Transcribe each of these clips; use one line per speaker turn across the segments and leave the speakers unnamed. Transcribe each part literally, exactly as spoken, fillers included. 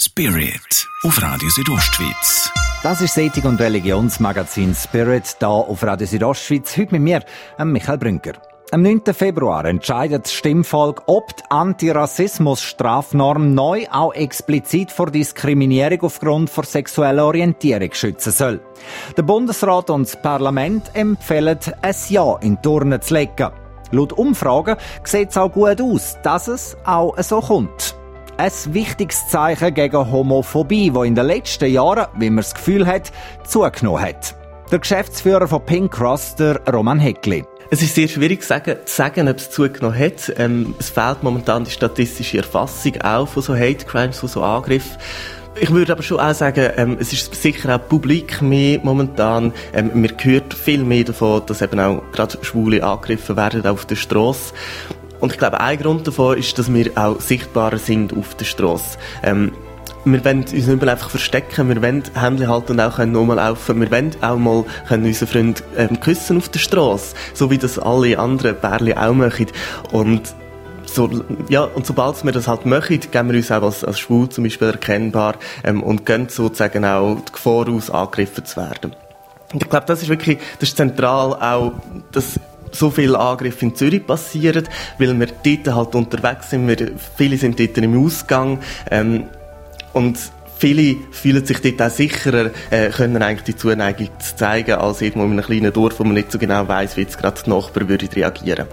Spirit auf Radio Südostschweiz.
Das ist das Ethik- und Religionsmagazin Spirit hier auf Radio Südostschweiz. Heute mit mir, Michael Brünker. Am neunten Februar entscheidet das Stimmvolk, ob die Antirassismus-Strafnorm neu auch explizit vor Diskriminierung aufgrund von sexueller Orientierung schützen soll. Der Bundesrat und das Parlament empfehlen, ein Ja in die Turnen zu legen. Laut Umfragen sieht es auch gut aus, dass es auch so kommt. Ein wichtiges Zeichen gegen Homophobie, das in den letzten Jahren, wie man das Gefühl hat, zugenommen hat. Der Geschäftsführer von Pink Cross, der Roman Heckli.
Es ist sehr schwierig zu sagen, zu sagen, ob es zugenommen hat. Ähm, es fehlt momentan die statistische Erfassung auch von so Hate Crimes, von so Angriffen. Ich würde aber schon auch sagen, ähm, es ist sicher auch publik mehr momentan. Ähm, man hört viel mehr davon, dass eben auch gerade Schwule angegriffen werden auf der Strasse. Und ich glaube, ein Grund davon ist, dass wir auch sichtbarer sind auf der Strasse. Ähm, wir wollen uns nicht mehr einfach verstecken, wir wollen Händchen halten und auch rumlaufen. Wir wollen auch mal unseren Freund ähm, küssen auf der Strasse, so wie das alle anderen Pärchen auch machen. Und So, ja, und sobald wir das halt machen, geben wir uns auch als, als schwul zum Beispiel erkennbar ähm, und gehen sozusagen auch die Gefahr aus, angegriffen zu werden. Und ich glaube, das ist wirklich, das ist zentral auch, dass so viele Angriffe in Zürich passieren, weil wir dort halt unterwegs sind, wir, viele sind dort im Ausgang ähm, und viele fühlen sich dort auch sicherer, äh, können eigentlich die Zuneigung zeigen, als irgendwo in einem kleinen Dorf, wo man nicht so genau weiss, wie jetzt gerade die Nachbarn würden reagieren.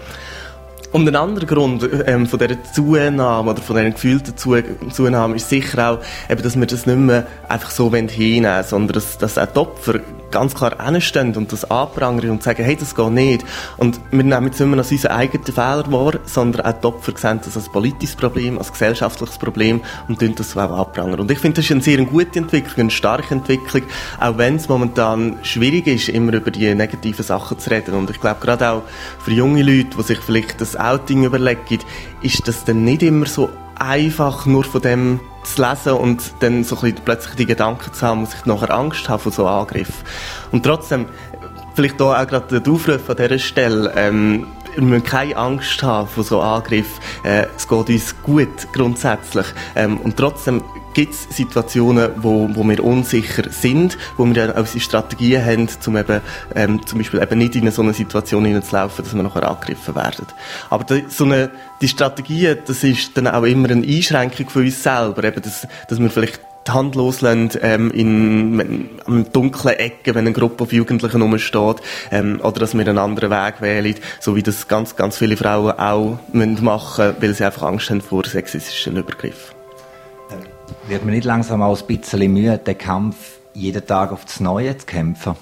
Und ein anderer Grund ähm, von dieser Zunahme oder von dieser gefühlten Zunahme ist sicher auch, eben, dass wir das nicht mehr einfach so hinnehmen wollen, sondern dass, dass auch die Opfer ganz klar hinstehen und das anprangern und sagen, hey, das geht nicht. Und wir nehmen jetzt nicht mehr als unseren eigenen Fehler wahr, sondern auch die Opfer sehen das als politisches Problem, als gesellschaftliches Problem und tun das auch anprangern. Und ich finde, das ist eine sehr gute Entwicklung, eine starke Entwicklung, auch wenn es momentan schwierig ist, immer über die negativen Sachen zu reden. Und ich glaube, gerade auch für junge Leute, die sich vielleicht das Outing überlegen, ist das dann nicht immer so einfach, nur von dem zu lesen und dann so ein bisschen plötzlich die Gedanken zu haben, muss ich nachher Angst haben vor so einem Angriff. Und trotzdem, vielleicht hier auch gerade der Aufruf an dieser Stelle, ähm, wir müssen keine Angst haben vor so einem Angriff. Äh, es geht uns gut, grundsätzlich. Ähm, und trotzdem gibt es Situationen, wo, wo wir unsicher sind, wo wir dann auch unsere Strategien haben, um eben, ähm, zum Beispiel eben nicht in so eine Situation hineinzulaufen, dass wir nachher angegriffen werden. Aber die, so eine, die Strategie, das ist dann auch immer eine Einschränkung von uns selber, eben, dass, dass wir vielleicht die Hand loslassen, ähm, in, in, in dunklen Ecken, wenn eine Gruppe auf Jugendlichen rumsteht, ähm, oder dass wir einen anderen Weg wählen, so wie das ganz, ganz viele Frauen auch machen müssen, weil sie einfach Angst haben vor sexistischen Übergriffen.
Wird man nicht langsam auch ein bisschen müde, den Kampf jeden Tag aufs Neue zu kämpfen?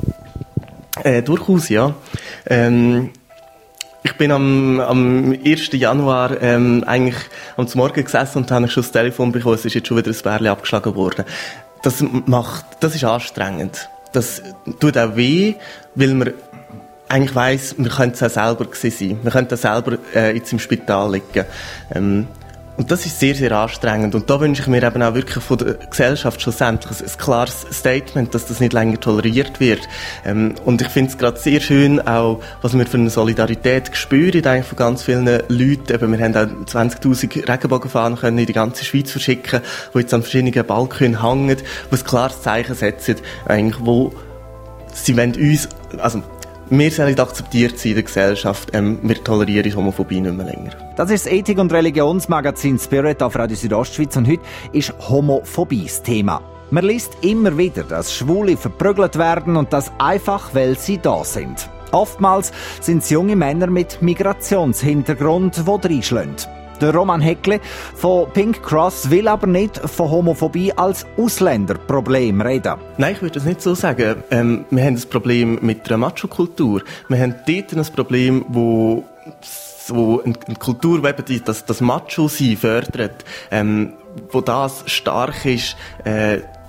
Äh, durchaus, ja. Ähm, ich bin am, am ersten Januar ähm, eigentlich am Morgen gesessen und habe schon das Telefon bekommen, es ist jetzt schon wieder ein Bärli abgeschlagen worden. Das macht, das ist anstrengend. Das tut auch weh, weil man eigentlich weiss, wir können es auch selber gewesen sein. Wir können auch selber äh, jetzt im Spital liegen. Ähm, Und das ist sehr, sehr anstrengend. Und da wünsche ich mir eben auch wirklich von der Gesellschaft schlussendlich ein klares Statement, dass das nicht länger toleriert wird. Ähm, und ich finde es gerade sehr schön, auch, was wir für eine Solidarität spüren, eigentlich von ganz vielen Leuten. Eben, wir haben auch zwanzigtausend Regenbogenfahnen können in die ganze Schweiz verschicken, die jetzt an verschiedenen Balkonen hängen, die ein klares Zeichen setzen, eigentlich, wo sie wollen uns, also, wir sollen akzeptiert sein in der Gesellschaft. Ähm, wir tolerieren Homophobie nicht mehr länger.
Das ist das Ethik- und Religionsmagazin Spirit auf Radio Südostschweiz und heute ist Homophobie das Thema. Man liest immer wieder, dass Schwule verprügelt werden und das einfach, weil sie da sind. Oftmals sind es junge Männer mit Migrationshintergrund, die reinschlagen. Der Roman Heckli von Pink Cross will aber nicht von Homophobie als Ausländerproblem reden.
Nein, ich würde das nicht so sagen. Ähm, wir haben ein Problem mit der Macho-Kultur. Wir haben dort ein Problem, wo so eine Kultur, die das, das Macho-Sein fördert, ähm, wo das stark ist, äh,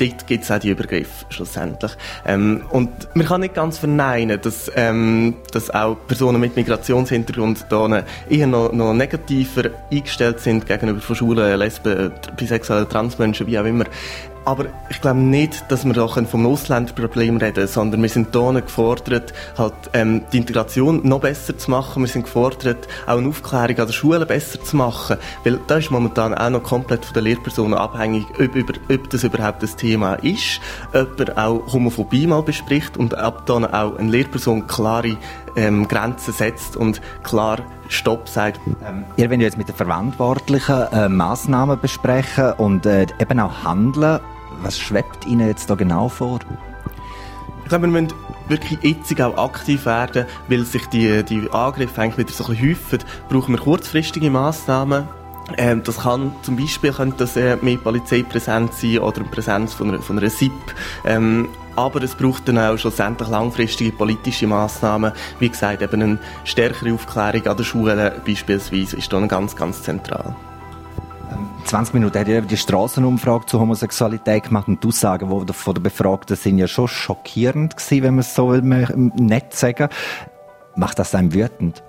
dort gibt es auch die Übergriffe schlussendlich. Ähm, und man kann nicht ganz verneinen, dass, ähm, dass auch Personen mit Migrationshintergrund da eher noch, noch negativer eingestellt sind gegenüber von Schwulen, Lesben, bisexuellen, Transmenschen, wie auch immer. Aber ich glaube nicht, dass wir da vom Ausländerproblem reden können, sondern wir sind hier gefordert, halt, ähm, die Integration noch besser zu machen. Wir sind gefordert, auch eine Aufklärung an den Schulen besser zu machen. Weil da ist momentan auch noch komplett von den Lehrpersonen abhängig, ob, über, ob das überhaupt das Thema ist, ob er auch Homophobie mal bespricht und ab dann auch eine Lehrperson klare ähm, Grenzen setzt und klar Stopp sagt.
Ähm, ihr wollt jetzt mit den Verantwortlichen äh, Massnahmen besprechen und äh, eben auch handeln. Was schwebt Ihnen jetzt da genau vor?
Ich glaube, wir müssen wirklich jetzt auch aktiv werden, weil sich die, die Angriffe eigentlich wieder so ein bisschen häufen. Brauchen wir kurzfristige Massnahmen. Ähm, das kann zum Beispiel könnte das, äh, mehr Polizeipräsenz sein oder eine Präsenz von einer, von einer S I P. Ähm, aber es braucht dann auch schlussendlich langfristige politische Massnahmen. Wie gesagt, eben eine stärkere Aufklärung an den Schulen beispielsweise ist dann ganz, ganz zentral.
zwanzig Minuten hat ja die Strassenumfrage zur Homosexualität gemacht und die Aussagen von der Befragten sind ja schon schockierend gewesen, wenn man es so nett sagen. Macht das einem wütend?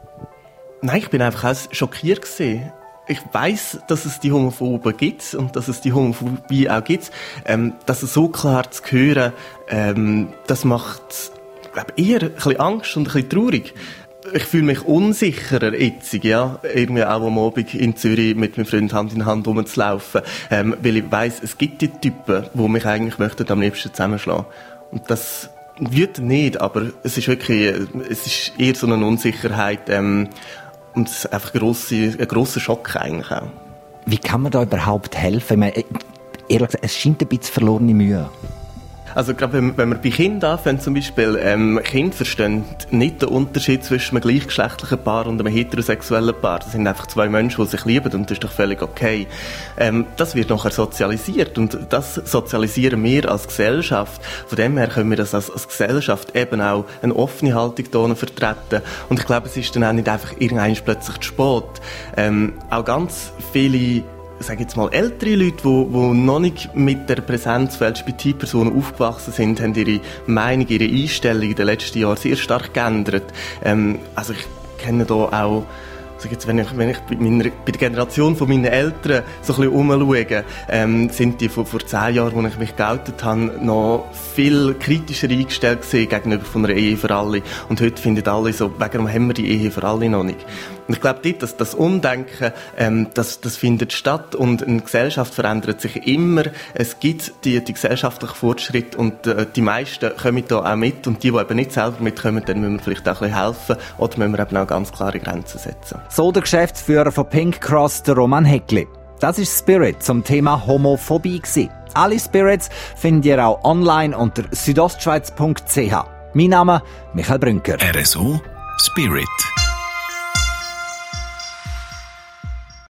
Nein, ich bin einfach auch schockiert gewesen. Ich weiss, dass es die Homophoben gibt und dass es die Homophobie auch gibt. Ähm, dass es so klar zu hören, ähm, das macht, glaube ich, eher ein bisschen Angst und ein bisschen traurig. Ich fühle mich unsicherer jetzt, ja, irgendwie auch am Abend in Zürich mit meinem Freund Hand in Hand rumzulaufen, ähm, weil ich weiss, es gibt die Typen, die mich eigentlich möchten am liebsten zusammenschlagen. Und das wird nicht, aber es ist wirklich, es ist eher so eine Unsicherheit, ähm, und es ist einfach grosse, ein grosser Schock eigentlich auch.
Wie kann man da überhaupt helfen? Ich meine, ehrlich gesagt, es scheint ein bisschen verlorene Mühe.
Also gerade wenn, wenn wir bei Kindern anfangen, zum Beispiel, ähm, Kinder verstehen nicht den Unterschied zwischen einem gleichgeschlechtlichen Paar und einem heterosexuellen Paar. Das sind einfach zwei Menschen, die sich lieben und das ist doch völlig okay. Ähm, das wird nachher sozialisiert und das sozialisieren wir als Gesellschaft. Von dem her können wir das als, als Gesellschaft eben auch eine offene Haltung hier vertreten. Und ich glaube, es ist dann auch nicht einfach irgendwann plötzlich zu spät. Ähm, auch ganz viele sage jetzt mal, ältere Leute, die, die noch nicht mit der Präsenz von L G B T-Personen aufgewachsen sind, haben ihre Meinung, ihre Einstellung in den letzten Jahren sehr stark geändert. Ähm, also ich kenne da auch, sage jetzt, wenn ich, wenn ich bei, meiner, bei der Generation von meinen Eltern so ein bisschen umschaue, ähm, sind die vor, vor zehn Jahren, als ich mich geoutet habe, noch viel kritischer eingestellt gewesen gegenüber von einer Ehe für alle. Und heute finden alle so, warum haben wir die Ehe für alle noch nicht? Und ich glaube, dort, dass das Umdenken, ähm, das, das findet statt und eine Gesellschaft verändert sich immer. Es gibt die, die gesellschaftlichen Fortschritte und äh, die meisten kommen da auch mit und die, die eben nicht selber mitkommen, dann müssen wir vielleicht auch ein bisschen helfen oder müssen wir eben auch ganz klare Grenzen setzen.
So der Geschäftsführer von Pink Cross, der Roman Heckli. Das ist Spirit zum Thema Homophobie gewesen. Alle Spirits findet ihr auch online unter südostschweiz punkt c h. Mein Name Michael Brünker.
R S O Spirit.